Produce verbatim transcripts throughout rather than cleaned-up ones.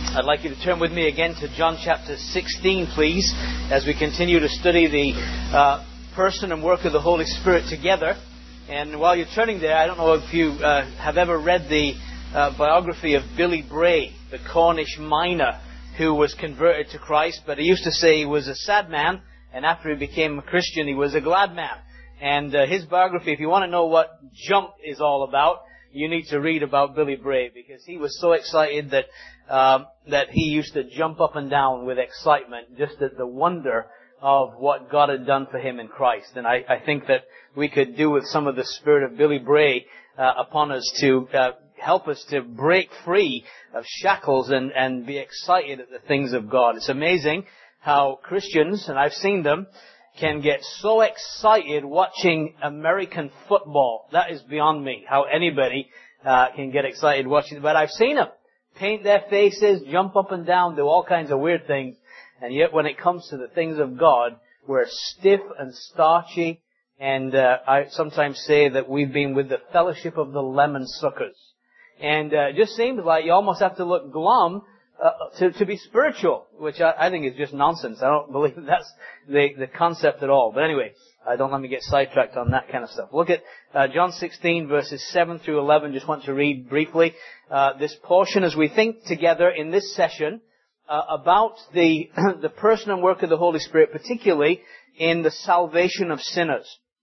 I'd like you to turn with me again to John chapter sixteen, please, as we continue to study the uh, person and work of the Holy Spirit together. And while you're turning there, I don't know if you uh, have ever read the uh, biography of Billy Bray, the Cornish miner who was converted to Christ, but he used to say he was a sad man, and after he became a Christian, he was a glad man. And uh, his biography, if you want to know what jump is all about, you need to read about Billy Bray, because he was so excited that um, that he used to jump up and down with excitement just at the wonder of what God had done for him in Christ. And I, I think that we could do with some of the spirit of Billy Bray uh, upon us to uh, help us to break free of shackles and, and be excited at the things of God. It's amazing how Christians, and I've seen them, can get so excited watching American football. That is beyond me, how anybody uh, can get excited watching it. But I've seen them paint their faces, jump up and down, do all kinds of weird things. And yet when it comes to the things of God, we're stiff and starchy. And uh, I sometimes say that we've been with the fellowship of the lemon suckers. And uh, it just seems like you almost have to look glum Uh, to, to be spiritual, which I, I think is just nonsense. I don't believe that's the, the concept at all. But anyway, uh, don't let me get sidetracked on that kind of stuff. Look at uh, John sixteen, verses seven through eleven. Just want to read briefly uh, this portion as we think together in this session uh, about the, the person and work of the Holy Spirit, particularly in the salvation of sinners.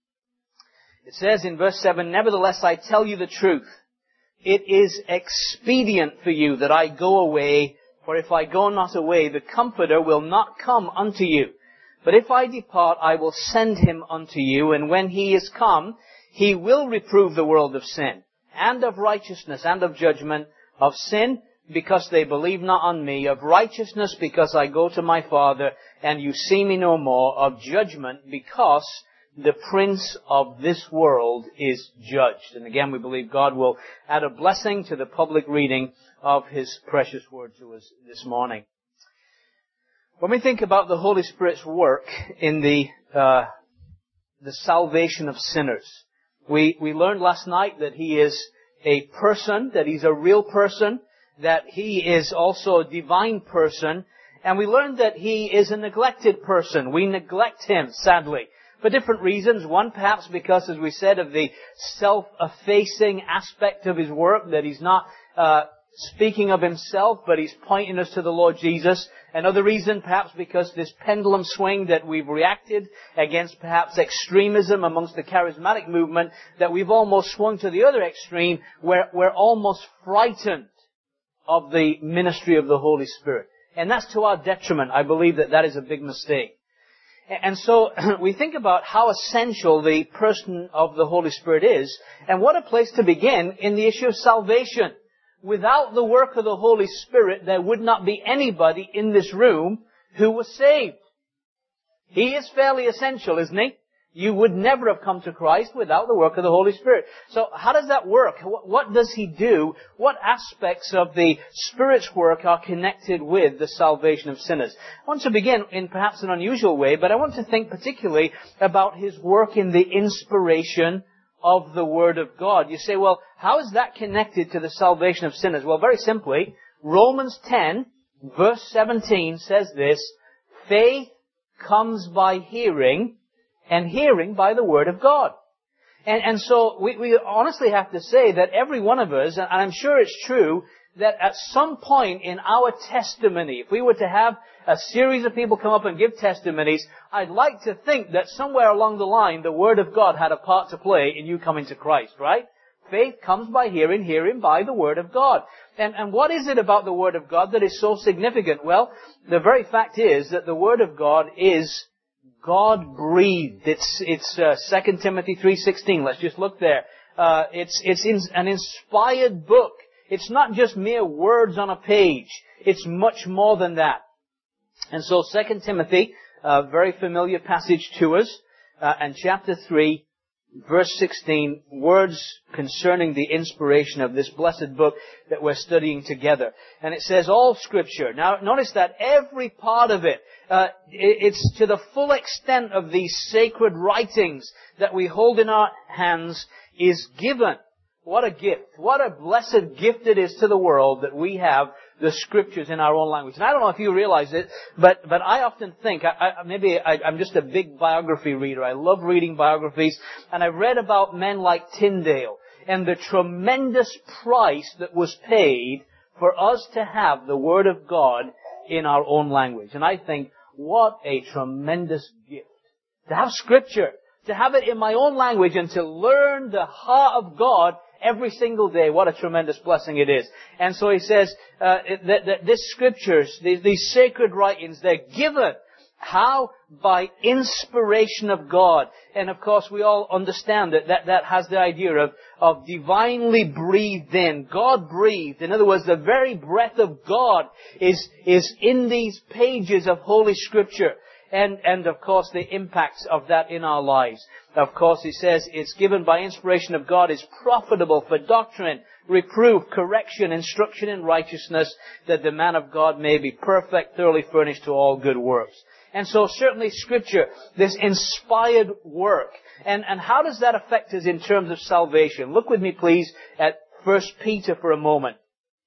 It says in verse seven, "Nevertheless, I tell you the truth. It is expedient for you that I go away, for if I go not away, the Comforter will not come unto you. But if I depart, I will send him unto you, and when he is come, he will reprove the world of sin, and of righteousness, and of judgment, of sin, because they believe not on me, of righteousness, because I go to my Father, and you see me no more, of judgment, because the prince of this world is judged." And again, we believe God will add a blessing to the public reading of his precious word to us this morning. When we think about the Holy Spirit's work in the uh, the salvation of sinners, we we learned last night that he is a person, that he's a real person, that he is also a divine person, and we learned that he is a neglected person. We neglect him, sadly, for different reasons. One, perhaps because, as we said, of the self-effacing aspect of his work, that he's not uh, speaking of himself, but he's pointing us to the Lord Jesus. Another reason, perhaps because this pendulum swing that we've reacted against, perhaps extremism amongst the charismatic movement, that we've almost swung to the other extreme, where we're almost frightened of the ministry of the Holy Spirit. And that's to our detriment. I believe that that is a big mistake. And so we think about how essential the person of the Holy Spirit is, and what a place to begin in the issue of salvation. Without the work of the Holy Spirit, there would not be anybody in this room who was saved. He is fairly essential, isn't he? You would never have come to Christ without the work of the Holy Spirit. So how does that work? What does he do? What aspects of the Spirit's work are connected with the salvation of sinners? I want to begin in perhaps an unusual way, but I want to think particularly about his work in the inspiration of the Word of God. You say, well, how is that connected to the salvation of sinners? Well, very simply, Romans ten, verse seventeen says this: "Faith comes by hearing, and hearing by the Word of God." And, and so we, we honestly have to say that every one of us, and I'm sure it's true, that at some point in our testimony, if we were to have a series of people come up and give testimonies, I'd like to think that somewhere along the line, the Word of God had a part to play in you coming to Christ, right? Faith comes by hearing, hearing by the Word of God. And, and what is it about the Word of God that is so significant? Well, the very fact is that the Word of God is God-breathed. It's, it's, uh, Second Timothy three sixteen. Let's just look there. Uh, it's, it's in, an inspired book. It's not just mere words on a page. It's much more than that. And so Second Timothy, a very familiar passage to us, uh, and chapter three, verse sixteen, words concerning the inspiration of this blessed book that we're studying together. And it says, all Scripture. Now, notice that every part of it, uh, it's to the full extent of these sacred writings that we hold in our hands, is given What a gift. What a blessed gift it is to the world that we have the Scriptures in our own language. And I don't know if you realize it, but, but I often think, I, I, maybe I, I'm just a big biography reader. I love reading biographies. And I've read about men like Tyndale and the tremendous price that was paid for us to have the Word of God in our own language. And I think, what a tremendous gift. To have Scripture, to have it in my own language and to learn the heart of God every single day. What a tremendous blessing it is. And so he says uh, that, that these Scriptures, these, these sacred writings, they're given. How? By inspiration of God. And of course we all understand that that, that has the idea of, of divinely breathed in. God breathed. In other words, the very breath of God is, is in these pages of Holy Scripture. And, and of course the impacts of that in our lives. Of course he says it's given by inspiration of God, is profitable for doctrine, reproof, correction, instruction in righteousness, that the man of God may be perfect, thoroughly furnished to all good works. And so certainly Scripture, this inspired work. And, and how does that affect us in terms of salvation? Look with me please at First Peter for a moment.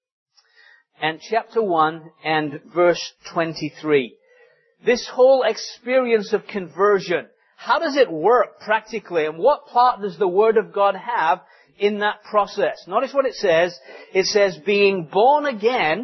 And chapter one and verse twenty-three. This whole experience of conversion, how does it work practically? And what part does the Word of God have in that process? Notice what it says. It says, being born again,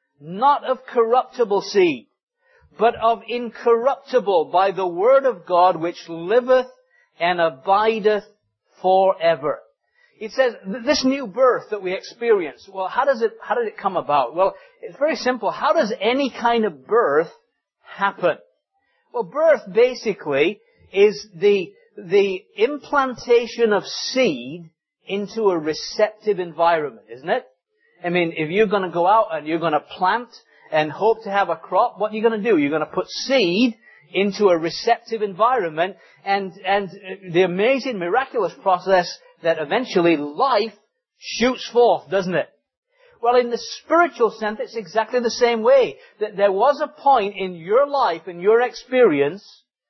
not of corruptible seed, but of incorruptible, by the Word of God, which liveth and abideth forever. It says, this new birth that we experience, well, how does it, how did it come about? Well, it's very simple. How does any kind of birth happen? Well, birth basically is the, the implantation of seed into a receptive environment, isn't it? I mean, if you're going to go out and you're going to plant and hope to have a crop, what are you going to do? You're going to put seed into a receptive environment, and, and the amazing, miraculous process that eventually life shoots forth, doesn't it? Well, in the spiritual sense, it's exactly the same way. That there was a point in your life, in your experience,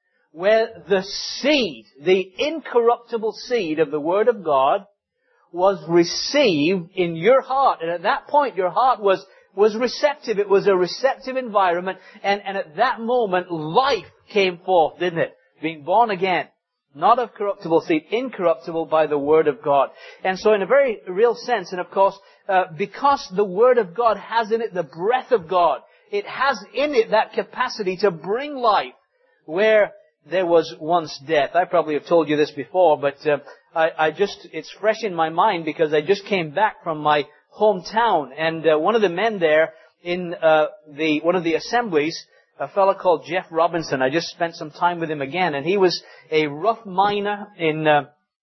where the seed, the incorruptible seed of the Word of God, was received in your heart. And at that point, your heart was, was receptive. It was a receptive environment. And, and at that moment, life came forth, didn't it? Being born again. Not of corruptible seed, incorruptible by the Word of God. And so in a very real sense, and of course, uh, because the Word of God has in it the breath of God, it has in it that capacity to bring life where there was once death. I probably have told you this before, but uh, I, I just, it's fresh in my mind because I just came back from my hometown, and uh, one of the men there in uh, the one of the assemblies, a fellow called Jeff Robinson. I just spent some time with him again, and he was a rough miner in uh,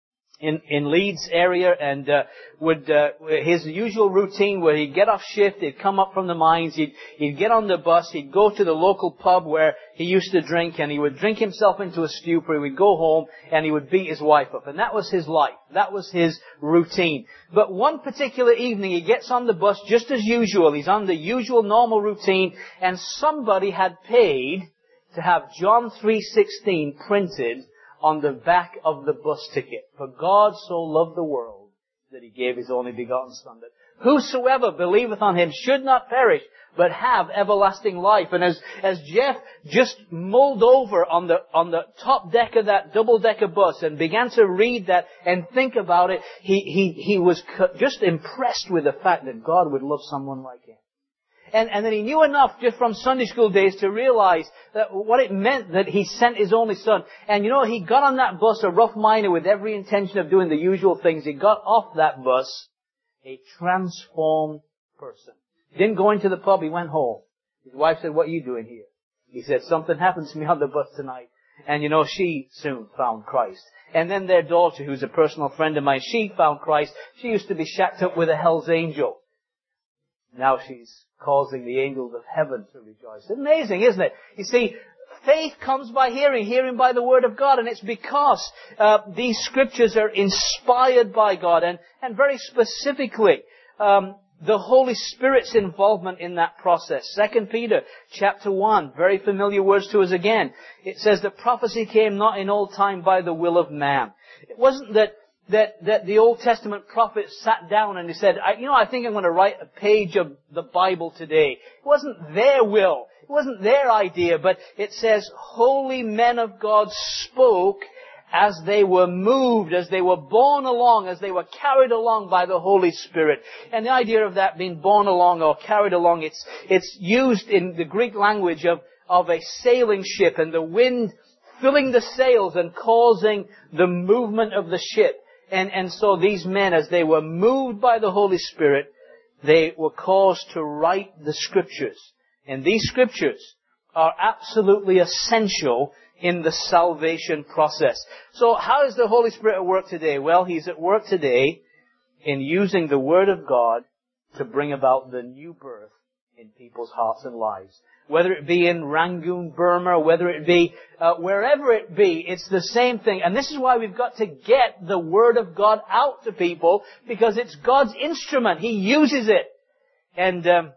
in in Leeds area, and uh, would uh, his usual routine where he'd get off shift, he'd come up from the mines, he'd he'd get on the bus, he'd go to the local pub where he used to drink, and he would drink himself into a stupor. He would go home and he would beat his wife up, and that was his life. That was his routine. But one particular evening, he gets on the bus just as usual. He's on the usual normal routine, and somebody had paid to have John three sixteen printed on the back of the bus ticket. For God so loved the world that He gave His only begotten Son, that whosoever believeth on Him should not perish, but have everlasting life. And as, as Jeff just mulled over on the, on the top deck of that double-decker bus and began to read that and think about it, he, he, he was just impressed with the fact that God would love someone like him. And, and then he knew enough just from Sunday school days to realize that what it meant that He sent His only Son. And you know, he got on that bus, a rough miner, with every intention of doing the usual things. He got off that bus a transformed person. He didn't go into the pub, he went home. His wife said, "What are you doing here?" He said, "Something happened to me on the bus tonight." And you know, she soon found Christ. And then their daughter, who's a personal friend of mine, she found Christ. She used to be shacked up with a hell's angel. Now she's causing the angels of heaven to rejoice. Amazing, isn't it? You see, faith comes by hearing, hearing by the Word of God, and it's because uh, these Scriptures are inspired by God, and, and very specifically, um, the Holy Spirit's involvement in that process. Second Peter chapter one, very familiar words to us again. It says that prophecy came not in old time by the will of man. It wasn't that that, that the Old Testament prophet sat down and he said, I, you know, I think I'm going to write a page of the Bible today. It wasn't their will. It wasn't their idea, but it says, holy men of God spoke as they were moved, as they were borne along, as they were carried along by the Holy Spirit. And the idea of that being borne along or carried along, it's, it's used in the Greek language of, of a sailing ship and the wind filling the sails and causing the movement of the ship. And, and so these men, as they were moved by the Holy Spirit, they were caused to write the Scriptures. And these Scriptures are absolutely essential in the salvation process. So how is the Holy Spirit at work today? Well, He's at work today in using the Word of God to bring about the new birth in people's hearts and lives. Whether it be in Rangoon, Burma, whether it be uh, wherever it be, it's the same thing. And this is why we've got to get the Word of God out to people, because it's God's instrument. He uses it. And um,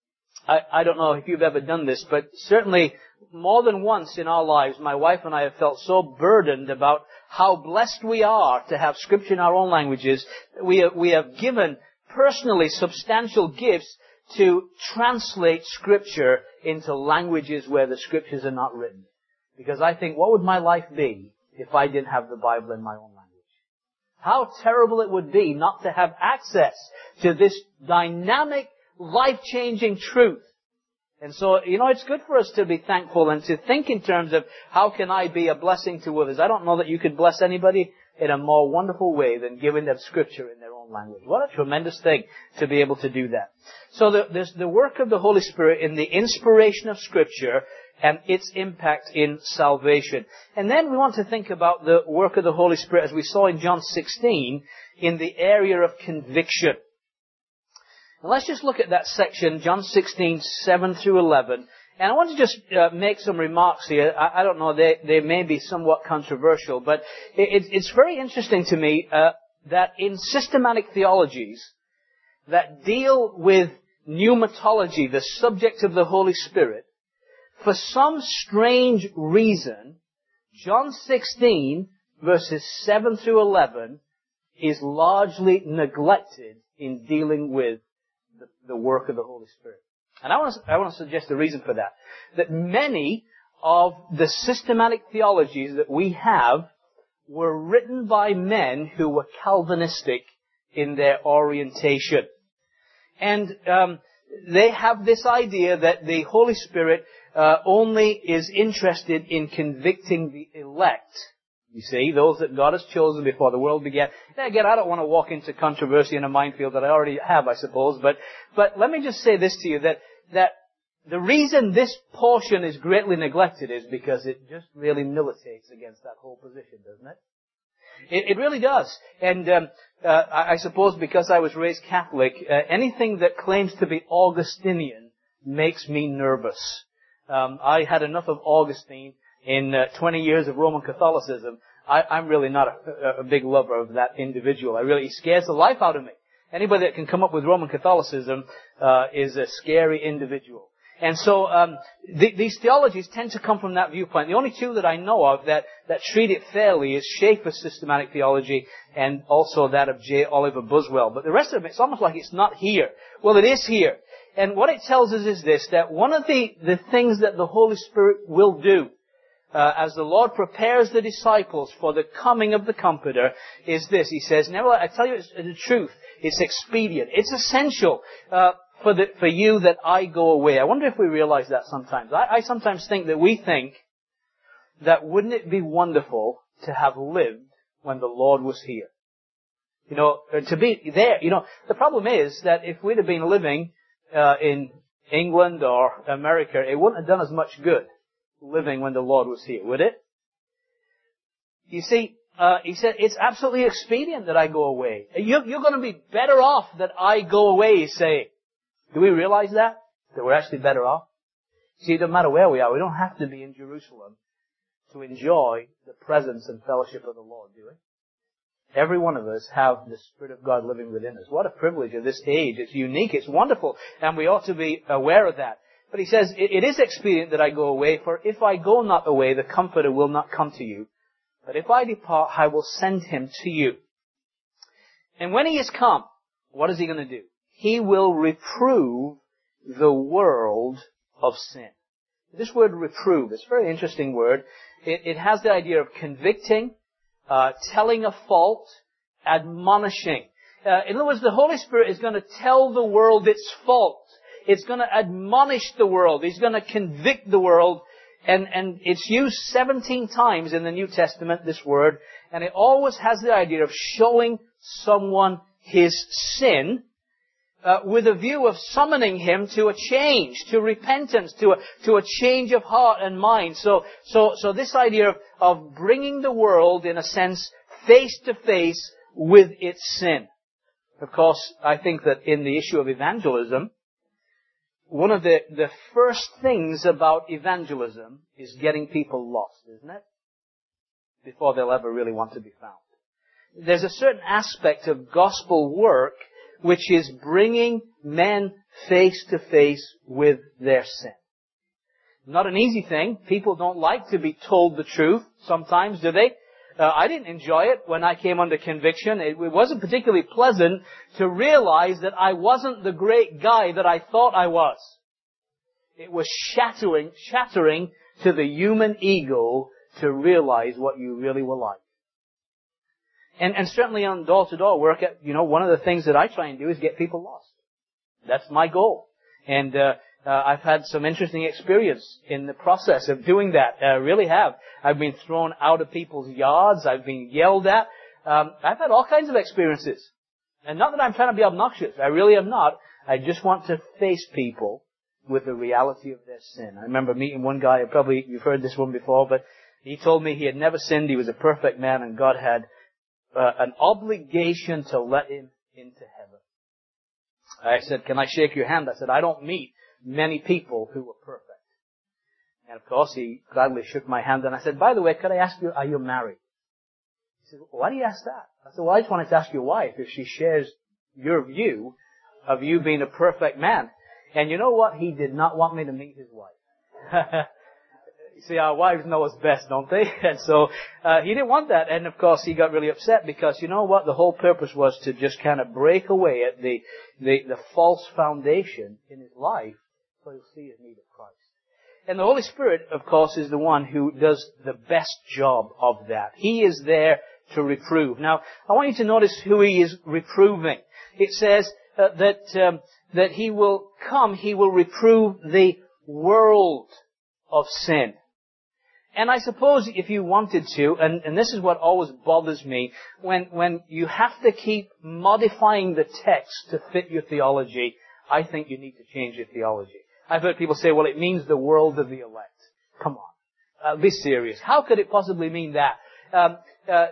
I, I don't know if you've ever done this, but certainly more than once in our lives, my wife and I have felt so burdened about how blessed we are to have Scripture in our own languages. We have, we have given personally substantial gifts to translate Scripture into languages where the Scriptures are not written. Because I think, what would my life be if I didn't have the Bible in my own language? How terrible it would be not to have access to this dynamic, life-changing truth. And so, you know, it's good for us to be thankful and to think in terms of how can I be a blessing to others. I don't know that you could bless anybody in a more wonderful way than giving them Scripture in their own language. What a tremendous thing to be able to do that. So the, there's the work of the Holy Spirit in the inspiration of Scripture and its impact in salvation. And then we want to think about the work of the Holy Spirit, as we saw in John sixteen, in the area of conviction. And let's just look at that section, John sixteen, seven through eleven. And I want to just uh, make some remarks here. I, I don't know, they, they may be somewhat controversial, but it, it's very interesting to me uh, that in systematic theologies that deal with pneumatology, the subject of the Holy Spirit, for some strange reason, John sixteen, verses seven through eleven, is largely neglected in dealing with the, the work of the Holy Spirit. And I want to, I want to suggest a reason for that. That many of the systematic theologies that we have were written by men who were Calvinistic in their orientation. And um, they have this idea that the Holy Spirit uh, only is interested in convicting the elect. You see, those that God has chosen before the world began. Now again, I don't want to walk into controversy in a minefield that I already have, I suppose, but, but let me just say this to you, that, that the reason this portion is greatly neglected is because it just really militates against that whole position, doesn't it? It, it really does. And um, uh, I, I suppose because I was raised Catholic, uh, anything that claims to be Augustinian makes me nervous. Um, I had enough of Augustine in uh, twenty years of Roman Catholicism. I, I'm really not a, a big lover of that individual. I really, he scares the life out of me. Anybody that can come up with Roman Catholicism uh, is a scary individual. And so um, th- these theologies tend to come from that viewpoint. The only two that I know of that, that treat it fairly is Schaeffer's systematic theology and also that of J. Oliver Buswell. But the rest of it, it's almost like it's not here. Well, it is here. And what it tells us is this, that one of the, the things that the Holy Spirit will do Uh, as the Lord prepares the disciples for the coming of the Comforter, is this. He says, nevertheless, I tell you it's the truth. It's expedient. It's essential uh, for the, for you that I go away. I wonder if we realize that sometimes. I, I sometimes think that we think that wouldn't it be wonderful to have lived when the Lord was here? You know, to be there. You know, the problem is that if we'd have been living uh, in England or America, it wouldn't have done as much good living when the Lord was here, would it? You see, uh, he said, it's absolutely expedient that I go away. You're, you're going to be better off that I go away, he's saying. Do we realize that? That we're actually better off? See, it doesn't matter where we are. We don't have to be in Jerusalem to enjoy the presence and fellowship of the Lord, do we? Every one of us have the Spirit of God living within us. What a privilege of this age. It's unique. It's wonderful. And we ought to be aware of that. But he says, it is expedient that I go away, for if I go not away, the Comforter will not come to you. But if I depart, I will send him to you. And when he has come, what is he going to do? He will reprove the world of sin. This word reprove is a very interesting word. It, it has the idea of convicting, uh, telling a fault, admonishing. Uh, in other words, the Holy Spirit is going to tell the world its fault. It's going to admonish the world. He's going to convict the world. And, and it's used seventeen times in the New Testament, this word. And it always has the idea of showing someone his sin, uh, with a view of summoning him to a change, to repentance, to a, to a change of heart and mind. So, so, so this idea of, of bringing the world, in a sense, face to face with its sin. Of course, I think that in the issue of evangelism, one of the, the first things about evangelism is getting people lost, isn't it? Before they'll ever really want to be found. There's a certain aspect of gospel work which is bringing men face to face with their sin. Not an easy thing. People don't like to be told the truth sometimes, do they? Uh, I didn't enjoy it when I came under conviction. It, it wasn't particularly pleasant to realize that I wasn't the great guy that I thought I was. It was shattering, shattering to the human ego to realize what you really were like. And, and certainly on door-to-door work, you know, one of the things that I try and do is get people lost. That's my goal. And uh, uh, I've had some interesting experience in the process of doing that. I really have. I've been thrown out of people's yards. I've been yelled at. Um, I've had all kinds of experiences. And not that I'm trying to be obnoxious. I really am not. I just want to face people with the reality of their sin. I remember meeting one guy, probably you've heard this one before, but he told me he had never sinned. He was a perfect man, and God had uh, an obligation to let him into heaven. I said, "Can I shake your hand?" I said, "I don't meet many people who are perfect." And of course, he gladly shook my hand, and I said, "By the way, could I ask you, are you married?" He said, "Why do you ask that?" I said, "Well, I just wanted to ask your wife if she shares your view of you being a perfect man." And you know what? He did not want me to meet his wife. You see, our wives know us best, don't they? And so, uh, he didn't want that. And of course, he got really upset because, you know what? The whole purpose was to just kind of break away at the, the, the false foundation in his life so he'll see his need of Christ. And the Holy Spirit, of course, is the one who does the best job of that. He is there to reprove. Now, I want you to notice who he is reproving. It says uh, that, um, that he will come, he will reprove the world of sin. And I suppose if you wanted to, and, and this is what always bothers me, when, when you have to keep modifying the text to fit your theology, I think you need to change your theology. I've heard people say, well, it means the world of the elect. Come on. Uh, be serious. How could it possibly mean that? Um, uh,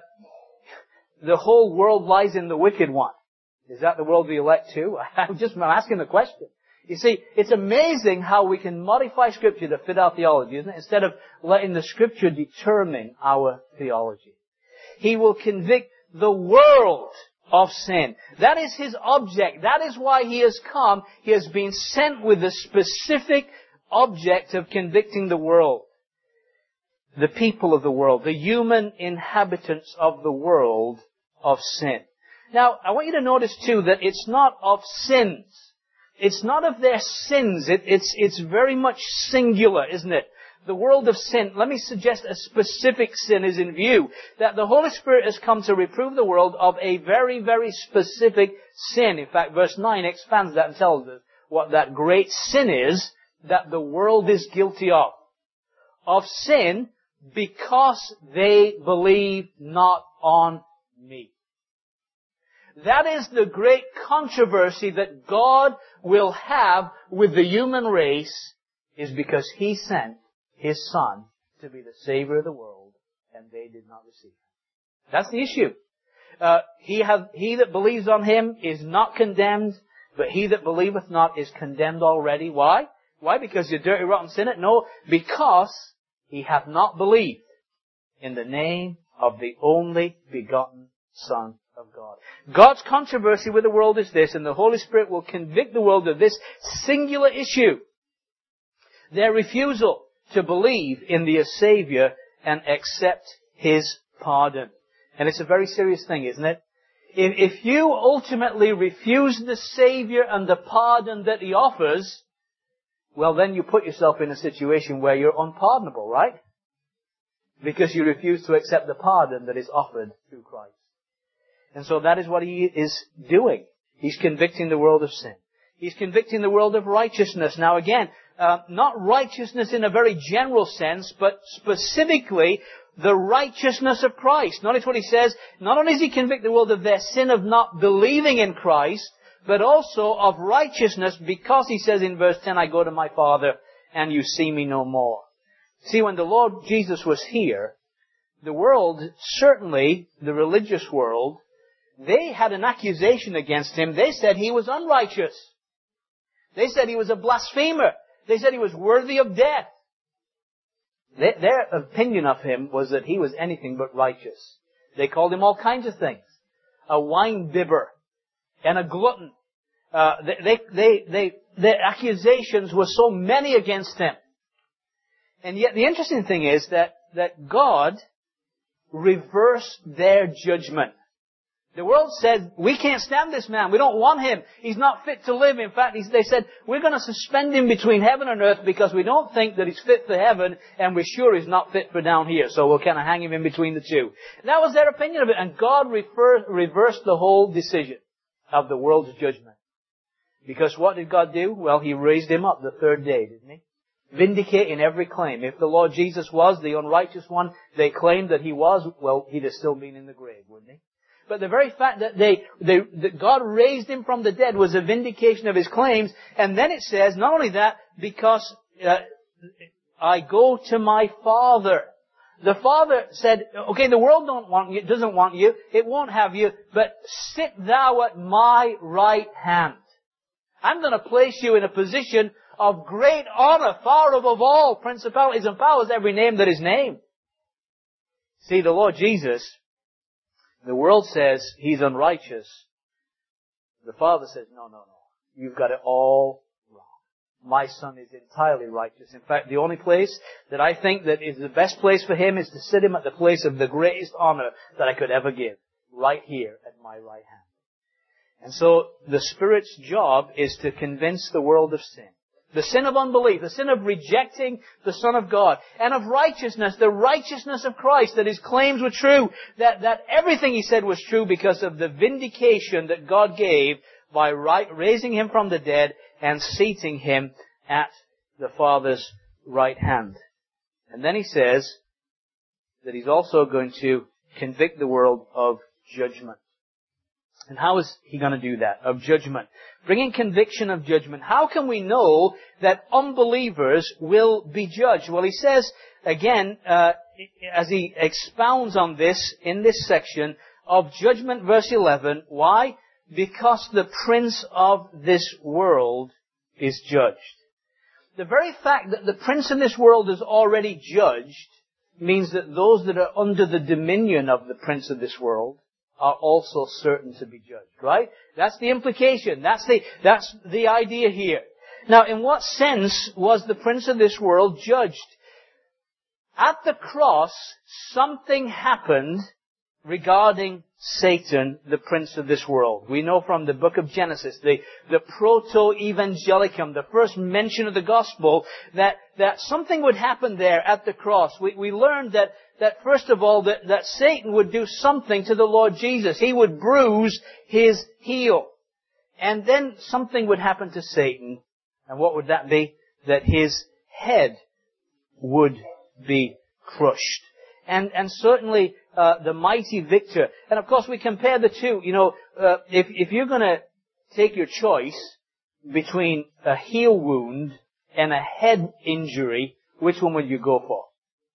the whole world lies in the wicked one. Is that the world of the elect too? I'm just I'm asking the question. You see, it's amazing how we can modify Scripture to fit our theology, isn't it? Instead of letting the Scripture determine our theology. He will convict the world of sin. That is His object. That is why He has come. He has been sent with the specific object of convicting the world. The people of the world. The human inhabitants of the world of sin. Now, I want you to notice too that it's not of sins. It's not of their sins. It, it's, it's very much singular, isn't it? The world of sin. Let me suggest a specific sin is in view. That the Holy Spirit has come to reprove the world of a very, very specific sin. In fact, verse nine expands that and tells us what that great sin is that the world is guilty of. Of sin because they believe not on me. That is the great controversy that God will have with the human race, is because He sent His Son to be the Savior of the world, and they did not receive Him. That's the issue. Uh, he, have, he that believes on Him is not condemned, but he that believeth not is condemned already. Why? Why? Because you're dirty, rotten sinner? No, because he hath not believed in the name of the only begotten Son of God. God's controversy with the world is this, and the Holy Spirit will convict the world of this singular issue. Their refusal to believe in the Savior and accept His pardon. And it's a very serious thing, isn't it? If, if you ultimately refuse the Savior and the pardon that He offers, well, then you put yourself in a situation where you're unpardonable, right? Because you refuse to accept the pardon that is offered through Christ. And so that is what He is doing. He's convicting the world of sin. He's convicting the world of righteousness. Now again, uh, not righteousness in a very general sense, but specifically the righteousness of Christ. Notice what He says. Not only does He convict the world of their sin of not believing in Christ, but also of righteousness, because He says in verse ten, I go to my Father and you see me no more. See, when the Lord Jesus was here, the world, certainly the religious world, they had an accusation against Him. They said He was unrighteous. They said He was a blasphemer. They said He was worthy of death. Their, their opinion of Him was that He was anything but righteous. They called Him all kinds of things. A wine bibber and a glutton. Uh, they, they, they, they, their accusations were so many against Him. And yet the interesting thing is that, that God reversed their judgment. The world said, we can't stand this man. We don't want him. He's not fit to live. In fact, they said, we're going to suspend him between heaven and earth because we don't think that he's fit for heaven and we're sure he's not fit for down here. So we'll kind of hang him in between the two. And that was their opinion of it. And God refer, reversed the whole decision of the world's judgment. Because what did God do? Well, He raised him up the third day, didn't He? Vindicating every claim. If the Lord Jesus was the unrighteous one, they claimed that He was, well, He'd have still been in the grave, wouldn't He? But the very fact that they, they, that God raised Him from the dead was a vindication of His claims. And then it says, not only that, because uh, I go to my Father. The Father said, okay, the world don't want you, doesn't want you, it won't have you, but sit thou at my right hand. I'm going to place you in a position of great honor, far above all principalities and powers, every name that is named. See, the Lord Jesus, the world says He's unrighteous. The Father says, no, no, no. You've got it all wrong. My Son is entirely righteous. In fact, the only place that I think that is the best place for Him is to sit Him at the place of the greatest honor that I could ever give. Right here at my right hand. And so the Spirit's job is to convince the world of sin. The sin of unbelief, the sin of rejecting the Son of God, and of righteousness, the righteousness of Christ, that His claims were true, that, that everything He said was true because of the vindication that God gave by right, raising Him from the dead and seating Him at the Father's right hand. And then He says that He's also going to convict the world of judgment. And how is He going to do that? Of judgment. Bringing conviction of judgment. How can we know that unbelievers will be judged? Well, He says, again, uh, as He expounds on this in this section, of judgment, verse eleven. Why? Because the prince of this world is judged. The very fact that the prince in this world is already judged means that those that are under the dominion of the prince of this world are also certain to be judged, right? That's the implication. That's the, that's the idea here. Now, in what sense was the prince of this world judged? At the cross, something happened regarding Satan, the prince of this world. We know from the book of Genesis, the, the proto-evangelicum, the first mention of the gospel, that, that something would happen there at the cross. We, we learned that, that first of all, that, that Satan would do something to the Lord Jesus. He would bruise His heel. And then something would happen to Satan. And what would that be? That his head would be crushed. And, and certainly, uh, the mighty victor. And of course we compare the two. You know, uh, if, if you're gonna take your choice between a heel wound and a head injury, which one would you go for?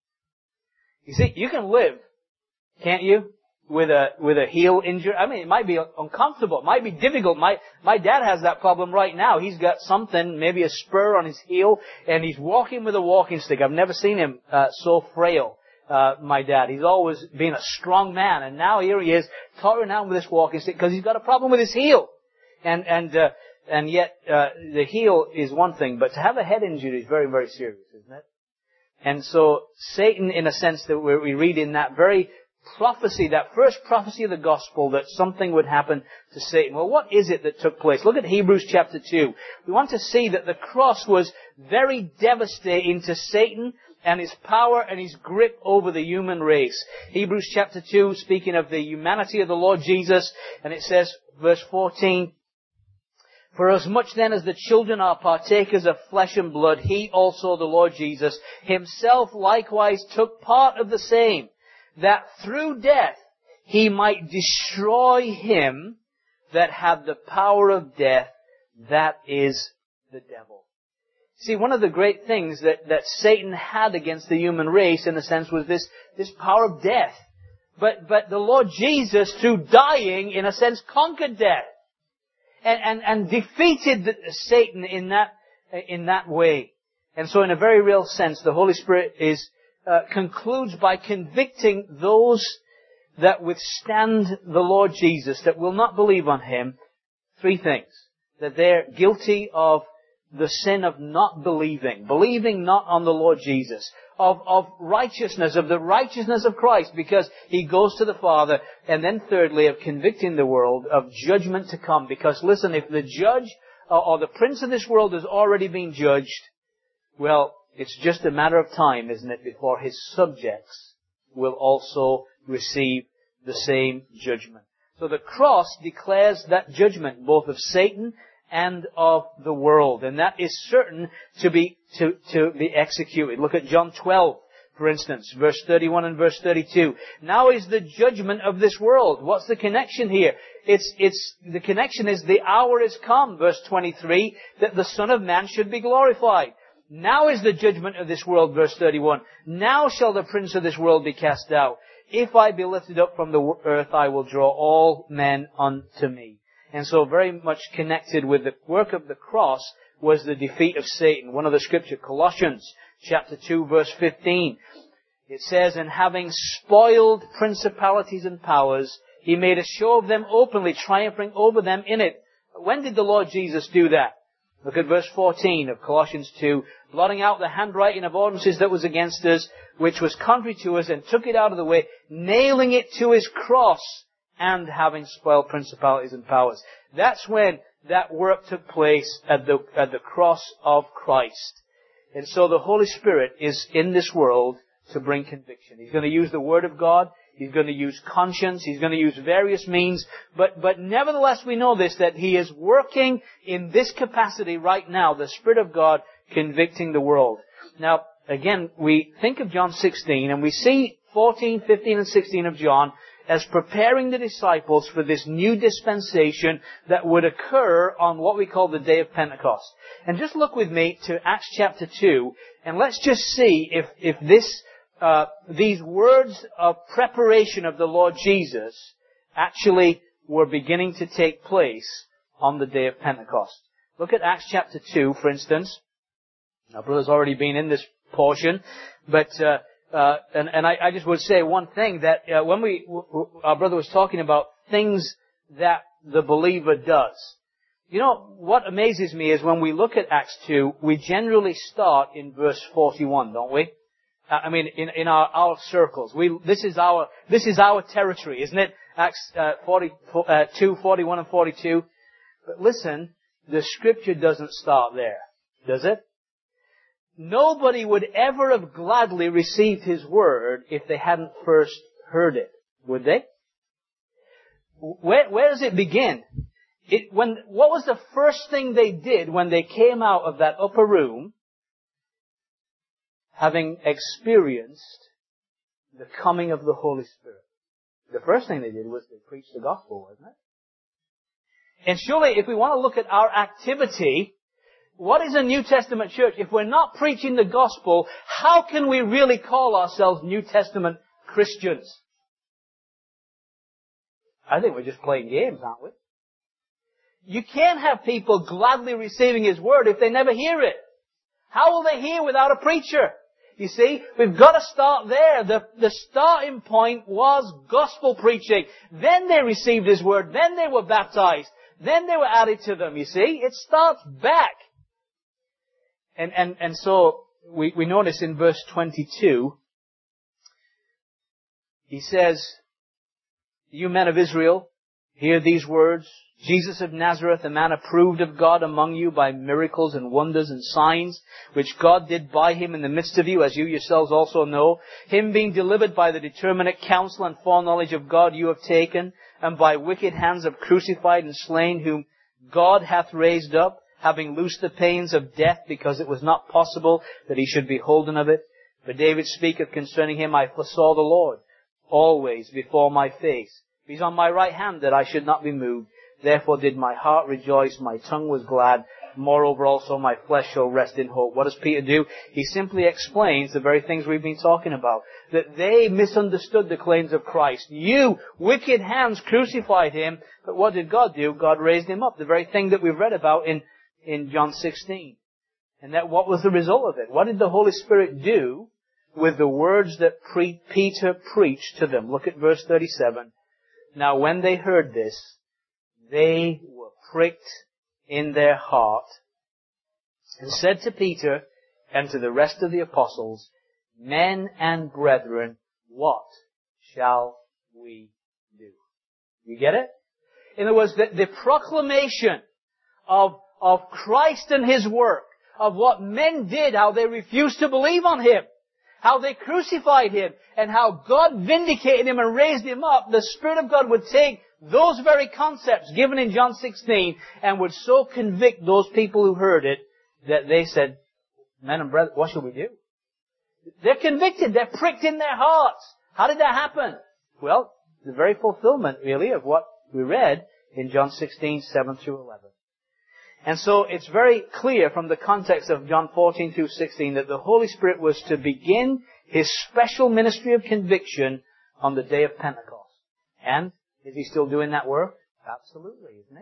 You see, you can live, can't you? With a, with a heel injury. I mean, it might be uncomfortable. It might be difficult. My, my dad has that problem right now. He's got something, maybe a spur on his heel, and he's walking with a walking stick. I've never seen him, uh, so frail. Uh, my dad. He's always been a strong man, and now here he is, tottering out with this walking stick because he's got a problem with his heel. And, and, uh, and yet, uh, the heel is one thing, but to have a head injury is very, very serious, isn't it? And so, Satan, in a sense that we read in that very prophecy, that first prophecy of the gospel that something would happen to Satan. Well, what is it that took place? Look at Hebrews chapter two. We want to see that the cross was very devastating to Satan and his power and his grip over the human race. Hebrews chapter two, speaking of the humanity of the Lord Jesus, and it says, verse fourteen, "For as much then as the children are partakers of flesh and blood, he also, the Lord Jesus, himself likewise took part of the same, that through death he might destroy him that had the power of death, that is the devil." See, one of the great things that, that Satan had against the human race, in a sense, was this, this power of death. But, but the Lord Jesus, through dying, in a sense, conquered death. And, and, and defeated the, Satan in that, in that way. And so in a very real sense, the Holy Spirit is, uh, concludes by convicting those that withstand the Lord Jesus, that will not believe on Him, three things. That they're guilty of the sin of not believing, believing not on the Lord Jesus, of, of righteousness, of the righteousness of Christ, because He goes to the Father, and then thirdly, of convicting the world of judgment to come. Because listen, if the judge or, or the prince of this world has already been judged, well, it's just a matter of time, isn't it, before his subjects will also receive the same judgment. So the cross declares that judgment, both of Satan and of the world. And that is certain to be, to, to be executed. Look at John twelve, for instance, verse thirty-one and verse thirty-two. "Now is the judgment of this world." What's the connection here? It's, it's, the connection is the hour is come, verse twenty-three, that the Son of Man should be glorified. "Now is the judgment of this world," verse thirty-one. "Now shall the prince of this world be cast out. If I be lifted up from the earth, I will draw all men unto me." And so very much connected with the work of the cross was the defeat of Satan. One of the scripture, Colossians chapter two, verse fifteen. It says, "And having spoiled principalities and powers, He made a show of them openly, triumphing over them in it." When did the Lord Jesus do that? Look at verse fourteen of Colossians two. "Blotting out the handwriting of ordinances that was against us, which was contrary to us, and took it out of the way, nailing it to His cross, and having spoiled principalities and powers." That's when that work took place at the, at the cross of Christ. And so the Holy Spirit is in this world to bring conviction. He's going to use the Word of God. He's going to use conscience. He's going to use various means. But, but nevertheless we know this, that He is working in this capacity right now, the Spirit of God convicting the world. Now, again, we think of John sixteen, and we see fourteen, fifteen, and sixteen of John as preparing the disciples for this new dispensation that would occur on what we call the day of Pentecost. And just look with me to Acts chapter two, and let's just see if, if this, uh, these words of preparation of the Lord Jesus actually were beginning to take place on the day of Pentecost. Look at Acts chapter two, for instance. Our brother's already been in this portion, but, uh, Uh, and, and I, I just would say one thing, that uh, when we, w- our brother was talking about things that the believer does. You know, what amazes me is when we look at Acts two, we generally start in verse forty-one, don't we? Uh, I mean, in, in our, our circles. We, this is our, this is our territory, isn't it? Acts uh, forty, uh, two, forty-one and forty-two. But listen, the scripture doesn't start there, does it? Nobody would ever have gladly received His Word if they hadn't first heard it, would they? Where, where does it begin? It, when, what was the first thing they did when they came out of that upper room, having experienced the coming of the Holy Spirit? The first thing they did was they preached the gospel, wasn't it? And surely if we want to look at our activity, what is a New Testament church? If we're not preaching the gospel, how can we really call ourselves New Testament Christians? I think we're just playing games, aren't we? You can't have people gladly receiving His Word if they never hear it. How will they hear without a preacher? You see, we've got to start there. The, the starting point was gospel preaching. Then they received His Word. Then they were baptized. Then they were added to them, you see. It starts back. And, and, and so we, we notice in verse twenty-two, he says, you men of Israel, hear these words. Jesus of Nazareth, a man approved of God among you by miracles and wonders and signs, which God did by him in the midst of you, as you yourselves also know. Him being delivered by the determinate counsel and foreknowledge of God you have taken, and by wicked hands have crucified and slain, whom God hath raised up, having loosed the pains of death, because it was not possible that he should be holden of it. For David speaketh concerning him, I foresaw the Lord always before my face. He's on my right hand, that I should not be moved. Therefore did my heart rejoice, my tongue was glad. Moreover also my flesh shall rest in hope. What does Peter do? He simply explains the very things we've been talking about. That they misunderstood the claims of Christ. You, wicked hands, crucified him. But what did God do? God raised him up. The very thing that we've read about in, in John sixteen. And that what was the result of it? What did the Holy Spirit do with the words that pre- Peter preached to them? Look at verse thirty-seven. Now when they heard this, they were pricked in their heart and said to Peter and to the rest of the apostles, men and brethren, what shall we do? You get it? In other words, the, the proclamation of, of Christ and His work, of what men did, how they refused to believe on Him, how they crucified Him, and how God vindicated Him and raised Him up, the Spirit of God would take those very concepts given in John sixteen and would so convict those people who heard it that they said, men and brethren, what shall we do? They're convicted. They're pricked in their hearts. How did that happen? Well, the very fulfillment, really, of what we read in John sixteen, seven through eleven. And so it's very clear from the context of John fourteen through sixteen that the Holy Spirit was to begin His special ministry of conviction on the day of Pentecost. And is He still doing that work? Absolutely, isn't He?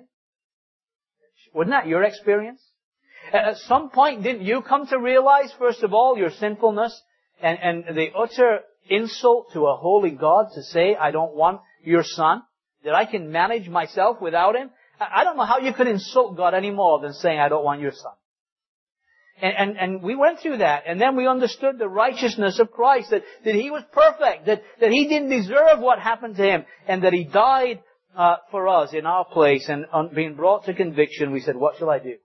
Wasn't that your experience? At some point, didn't you come to realize, first of all, your sinfulness and, and the utter insult to a holy God to say, I don't want your Son, that I can manage myself without Him? I don't know how you could insult God any more than saying, I don't want your Son. And, and, and we went through that, and then we understood the righteousness of Christ, that, that He was perfect, that, that He didn't deserve what happened to Him, and that He died uh, for us in our place, and on being brought to conviction, we said, what shall I do?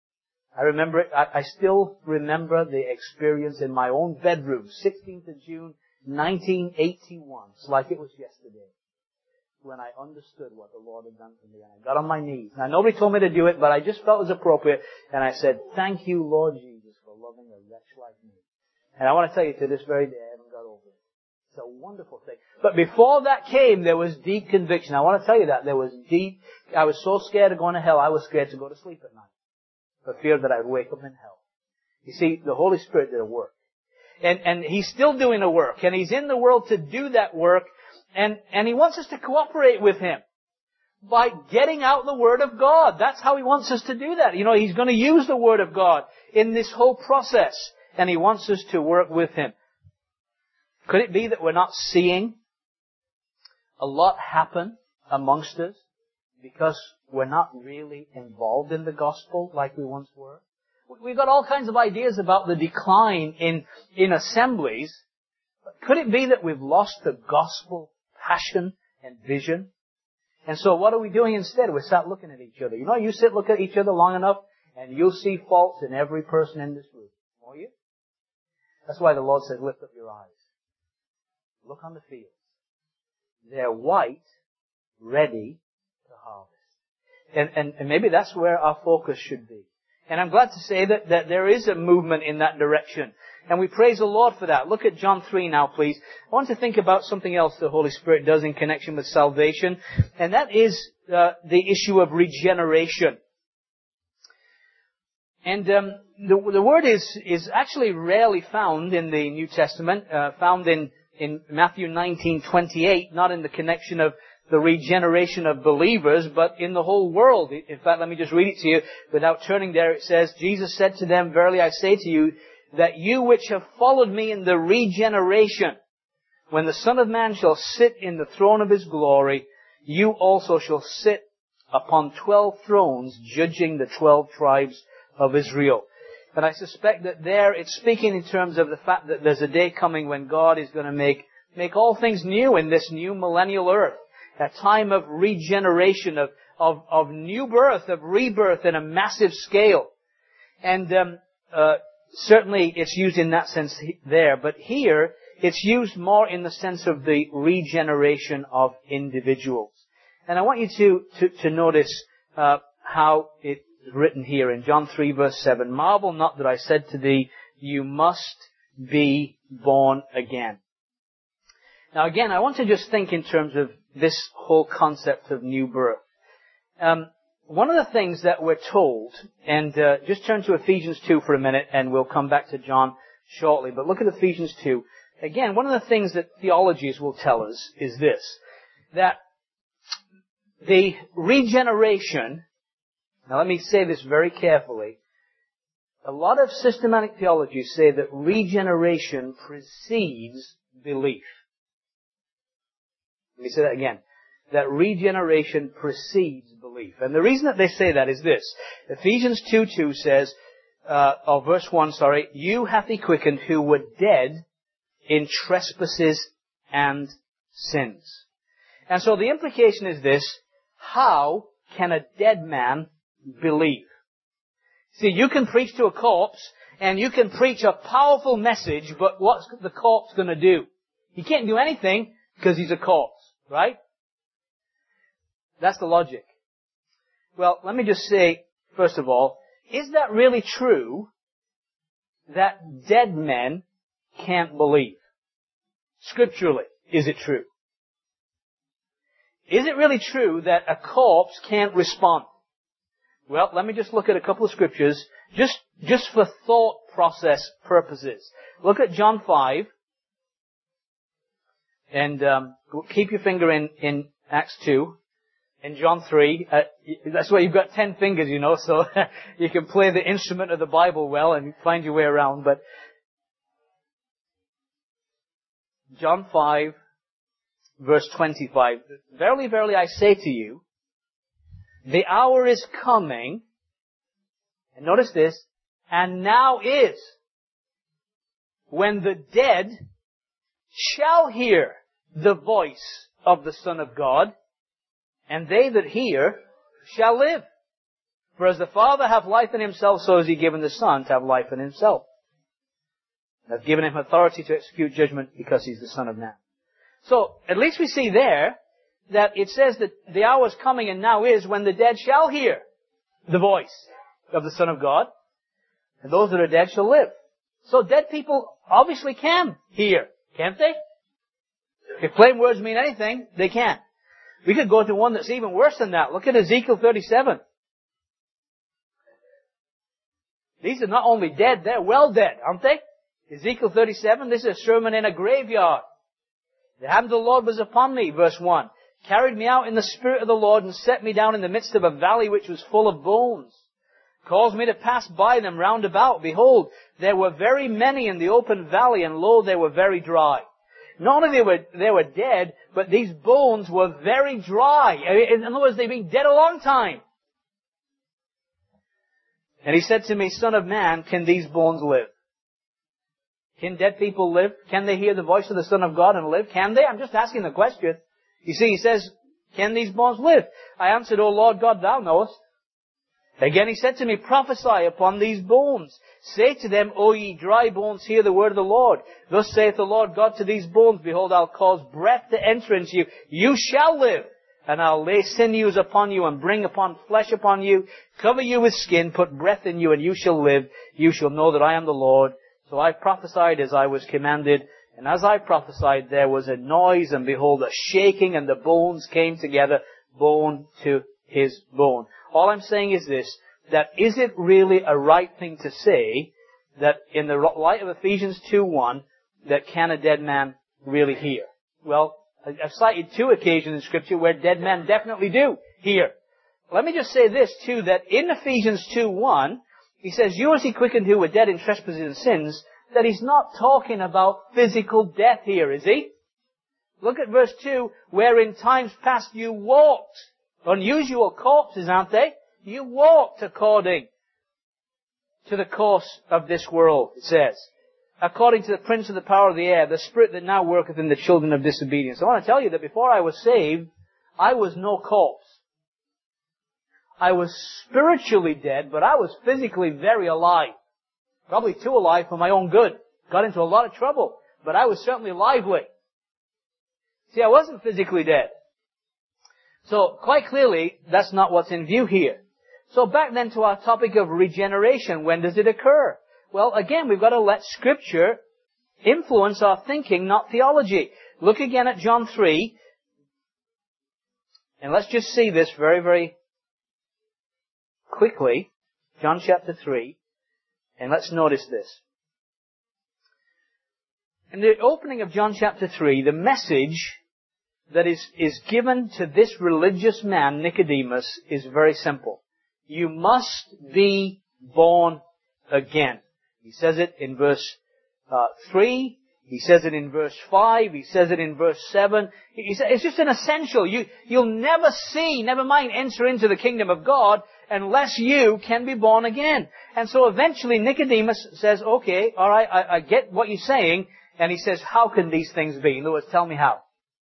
I remember it, I, I still remember the experience in my own bedroom, sixteenth of June, nineteen eighty-one. It's like it was yesterday, when I understood what the Lord had done for me. And I got on my knees. Now, nobody told me to do it, but I just felt it was appropriate. And I said, thank you, Lord Jesus, for loving a wretch like me. And I want to tell you, to this very day, I haven't got over it. It's a wonderful thing. But before that came, there was deep conviction. I want to tell you that. There was deep, I was so scared of going to hell, I was scared to go to sleep at night, for fear that I would wake up in hell. You see, the Holy Spirit did a work. And, and He's still doing a work. And He's in the world to do that work. And, and He wants us to cooperate with Him by getting out the Word of God. That's how He wants us to do that. You know, He's going to use the Word of God in this whole process. And He wants us to work with Him. Could it be that we're not seeing a lot happen amongst us because we're not really involved in the gospel like we once were? We've got all kinds of ideas about the decline in, in assemblies. But could it be that we've lost the gospel passion and vision? And so what are we doing instead? We start looking at each other. You know, you sit, look at each other long enough, and you'll see faults in every person in this room. Won't you? That's why the Lord says, lift up your eyes. Look on the fields. They're white, ready to harvest. And, and, and maybe that's where our focus should be. And I'm glad to say that, that there is a movement in that direction. And we praise the Lord for that. Look at John three now, please. I want to think about something else the Holy Spirit does in connection with salvation. And that is uh, the issue of regeneration. And um, the, the word is, is actually rarely found in the New Testament, uh, found in, in Matthew nineteen twenty-eight, not in the connection of the regeneration of believers, but in the whole world. In fact, let me just read it to you without turning there. It says, Jesus said to them, verily I say to you, that you which have followed me in the regeneration, when the Son of Man shall sit in the throne of His glory, you also shall sit upon twelve thrones, judging the twelve tribes of Israel. And I suspect that there it's speaking in terms of the fact that there's a day coming when God is going to make make all things new in this new millennial earth. A time of regeneration, of, of, of new birth, of rebirth in a massive scale. And um, uh, certainly it's used in that sense there. But here, it's used more in the sense of the regeneration of individuals. And I want you to, to, to notice uh, how it's written here in John three verse seven. Marvel not that I said to thee, you must be born again. Now again, I want to just think in terms of this whole concept of new birth. Um, one of the things that we're told, and uh, just turn to Ephesians two for a minute and we'll come back to John shortly, but look at Ephesians two. Again, one of the things that theologies will tell us is this, that the regeneration, now let me say this very carefully, a lot of systematic theologies say that regeneration precedes belief. Let me say that again. That regeneration precedes belief. And the reason that they say that is this. Ephesians two two says, uh, or verse one, sorry, you hath he quickened who were dead in trespasses and sins. And so the implication is this, how can a dead man believe? See, you can preach to a corpse, and you can preach a powerful message, but what's the corpse going to do? He can't do anything because he's a corpse, right? That's the logic. Well, let me just say, first of all, is that really true that dead men can't believe? Scripturally, is it true? Is it really true that a corpse can't respond? Well, let me just look at a couple of scriptures, just, just for thought process purposes. Look at John five, and um, keep your finger in, in Acts two, and John three. Uh, that's why you've got ten fingers, you know, so you can play the instrument of the Bible well and find your way around. But John five, verse twenty-five, verily, verily, I say to you, the hour is coming, and notice this, and now is, when the dead shall hear the voice of the Son of God, and they that hear shall live. For as the Father hath life in himself, so has he given the Son to have life in himself. And hath given him authority to execute judgment because he's the Son of Man. So, at least we see there that it says that the hour is coming and now is when the dead shall hear the voice of the Son of God, and those that are dead shall live. So dead people obviously can hear, can't they? If plain words mean anything, they can. We could go to one that's even worse than that. Look at Ezekiel thirty-seven. These are not only dead, they're well dead, aren't they? Ezekiel thirty-seven, this is a sermon in a graveyard. The hand of the Lord was upon me, verse one. Carried me out in the Spirit of the Lord and set me down in the midst of a valley which was full of bones. Caused me to pass by them round about. Behold, there were very many in the open valley, and lo, they were very dry. Not only they were, they were dead, but these bones were very dry. In other words, they've been dead a long time. And he said to me, Son of man, can these bones live? Can dead people live? Can they hear the voice of the Son of God and live? Can they? I'm just asking the question. You see, he says, can these bones live? I answered, O Lord God, thou knowest. Again he said to me, prophesy upon these bones. Say to them, O ye dry bones, hear the word of the Lord. Thus saith the Lord God to these bones, behold, I'll cause breath to enter into you. You shall live. And I'll lay sinews upon you and bring upon flesh upon you. Cover you with skin, put breath in you, and you shall live. You shall know that I am the Lord. So I prophesied as I was commanded. And as I prophesied, there was a noise, and behold, a shaking, and the bones came together, bone to his bone. All I'm saying is this, that is it really a right thing to say that in the light of Ephesians two one, that can a dead man really hear? Well, I've cited two occasions in Scripture where dead men definitely do hear. Let me just say this too, that in Ephesians two one, he says, you as he quickened who were dead in trespasses and sins, that he's not talking about physical death here, is he? Look at verse two, where in times past you walked. Unusual corpses, aren't they? You walked according to the course of this world, it says. according to the prince of the power of the air, the spirit that now worketh in the children of disobedience. I want to tell you that before I was saved, I was no corpse. I was spiritually dead, but I was physically very alive. Probably too alive for my own good. Got into a lot of trouble, but I was certainly lively. See, I wasn't physically dead. So, quite clearly, that's not what's in view here. So back then to our topic of regeneration. When does it occur? Well, again, we've got to let Scripture influence our thinking, not theology. Look again at John three. And let's just see this very, very quickly. John chapter three. And let's notice this. In the opening of John chapter three, the message that is, is given to this religious man, Nicodemus, is very simple. You must be born again. He says it in verse uh, three. He says it in verse five. He says it in verse seven. He says, it's just an essential. You, you'll never see, never mind enter into the kingdom of God unless you can be born again. And so eventually Nicodemus says, okay, all right, I, I get what you're saying. And he says, how can these things be? In other words, tell me how.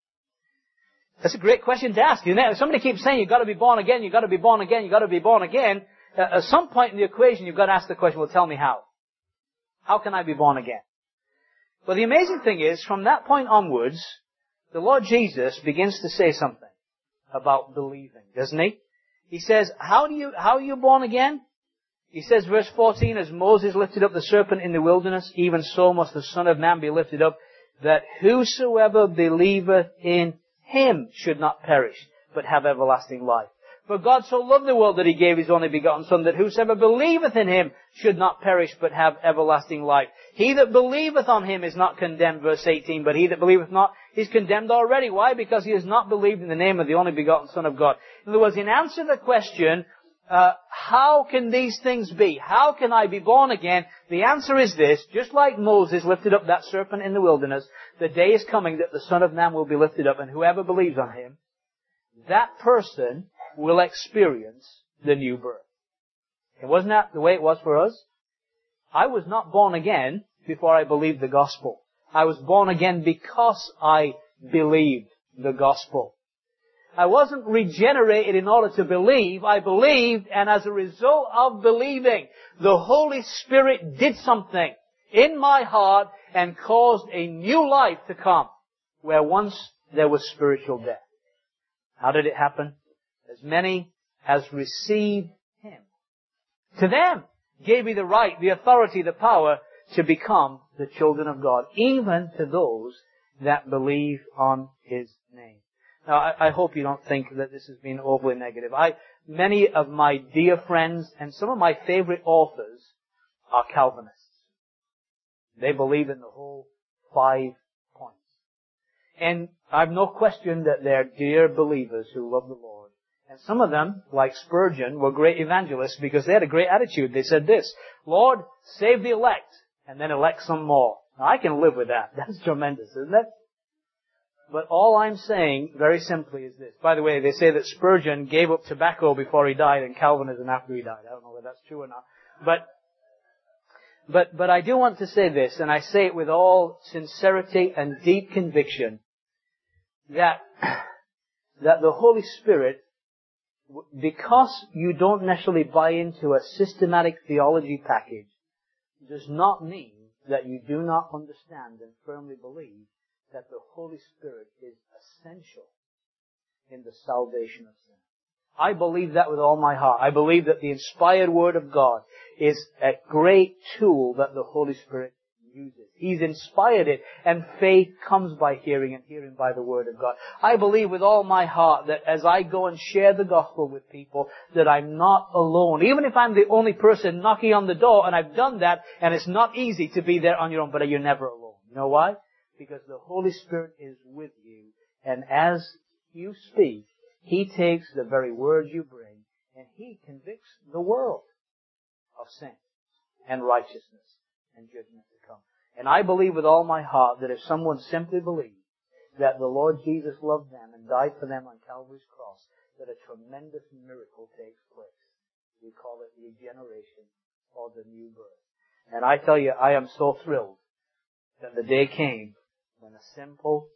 That's a great question to ask. You know, if somebody keeps saying, you've got to be born again, you've got to be born again, you've got to be born again, uh, at some point in the equation, you've got to ask the question, well, tell me how. How can I be born again? Well, the amazing thing is, from that point onwards, the Lord Jesus begins to say something about believing, doesn't he? He says, how do you, how are you born again? He says, verse fourteen, as Moses lifted up the serpent in the wilderness, even so must the Son of Man be lifted up, that whosoever believeth in him should not perish, but have everlasting life. For God so loved the world that he gave his only begotten Son, that whosoever believeth in him should not perish, but have everlasting life. He that believeth on him is not condemned, verse eighteen, but he that believeth not is condemned already. Why? Because he has not believed in the name of the only begotten Son of God. In other words, in answer to the question, uh, how can these things be? How can I be born again? The answer is this: just like Moses lifted up that serpent in the wilderness, the day is coming that the Son of Man will be lifted up, and whoever believes on him, that person will experience the new birth. And wasn't that the way it was for us? I was not born again before I believed the gospel. I was born again because I believed the gospel. I wasn't regenerated in order to believe. I believed, and as a result of believing, the Holy Spirit did something in my heart and caused a new life to come, where once there was spiritual death. How did it happen? As many as received him, to them gave he the right, the authority, the power to become the children of God, even to those that believe on his name. Now, I, I hope you don't think that this has been overly negative. I, many of my dear friends and some of my favorite authors are Calvinists. They believe in the whole five points. And I've no question that they're dear believers who love the Lord. And some of them, like Spurgeon, were great evangelists because they had a great attitude. They said this: Lord, save the elect, and then elect some more. Now, I can live with that. That's tremendous, isn't it? But all I'm saying, very simply, is this. By the way, they say that Spurgeon gave up tobacco before he died and Calvinism after he died. I don't know whether that's true or not. But, but, but I do want to say this, and I say it with all sincerity and deep conviction, that, that the Holy Spirit, because you don't necessarily buy into a systematic theology package, does not mean that you do not understand and firmly believe that the Holy Spirit is essential in the salvation of sin. I believe that with all my heart. I believe that the inspired Word of God is a great tool that the Holy Spirit uses. He's inspired it, and faith comes by hearing, and hearing by the Word of God. I believe with all my heart that as I go and share the gospel with people, that I'm not alone. Even if I'm the only person knocking on the door, and I've done that, and it's not easy to be there on your own, but you're never alone. You know why? Because the Holy Spirit is with you, and as you speak, He takes the very words you bring, and He convicts the world of sin and righteousness and judgment to come. And I believe with all my heart that if someone simply believes that the Lord Jesus loved them and died for them on Calvary's cross, that a tremendous miracle takes place. We call it regeneration or the new birth. And I tell you, I am so thrilled that the day came when a simple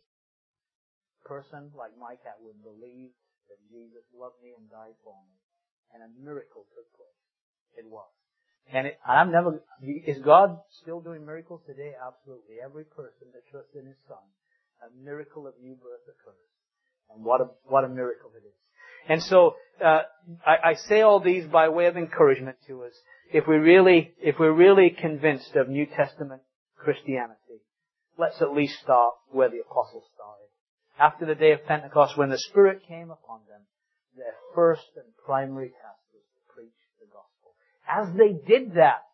person like Micah would believe that Jesus loved me and died for me. And a miracle took place. It was. And it, I've never, is God still doing miracles today? Absolutely. Every person that trusts in His Son, a miracle of new birth occurs. And what a, what a miracle it is. And so, uh, I, I say all these by way of encouragement to us. If we really, if we're really convinced of New Testament Christianity, let's at least start where the apostles started. After the day of Pentecost, when the Spirit came upon them, their first and primary task was to preach the gospel. As they did that,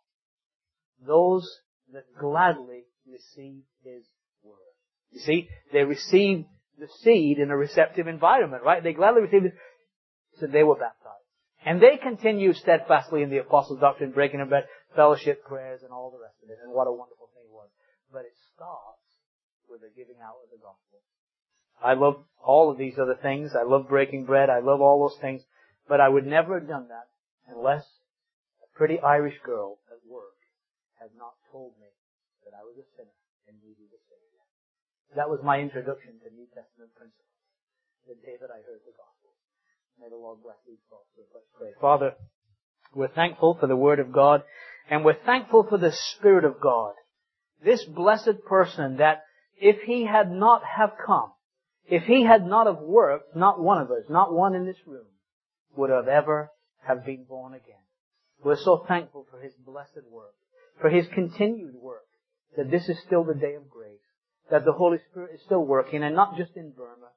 those that gladly received His word. You see, they received the seed in a receptive environment, right? They gladly received it, so they were baptized. And they continued steadfastly in the apostles' doctrine, breaking of bread, fellowship, prayers, and all the rest of it. And what a wonderful thing it was. But it starts with the giving out of the gospel. I love all of these other things. I love breaking bread. I love all those things. But I would never have done that unless a pretty Irish girl at work had not told me that I was a sinner and needed a Savior. That was my introduction to New Testament principles. The day that I heard the gospel. May the Lord bless these thoughts. Let's pray. Father, we're thankful for the Word of God, and we're thankful for the Spirit of God. This blessed person that if He had not have come, if He had not have worked, not one of us, not one in this room, would have ever have been born again. We're so thankful for His blessed work, for His continued work, that this is still the day of grace, that the Holy Spirit is still working, and not just in Burma.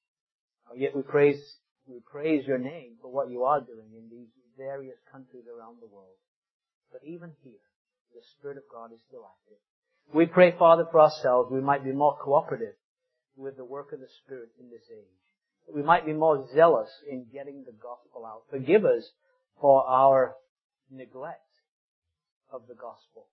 Yet we praise We praise Your name for what You are doing in these various countries around the world. But even here, the Spirit of God is still active. We pray, Father, for ourselves, we might be more cooperative with the work of the Spirit in this age. We might be more zealous in getting the gospel out. Forgive us for our neglect of the gospel.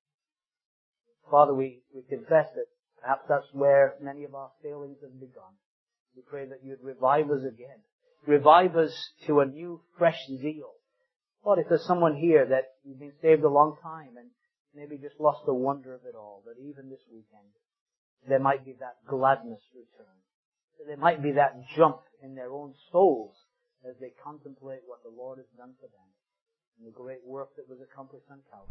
Father, we, we confess that perhaps that's where many of our failings have begun. We pray that You'd revive us again. Revive us to a new, fresh zeal. Lord, if there's someone here that you've been saved a long time and maybe just lost the wonder of it all, that even this weekend there might be that gladness return. That there might be that jump in their own souls as they contemplate what the Lord has done for them and the great work that was accomplished on Calvary.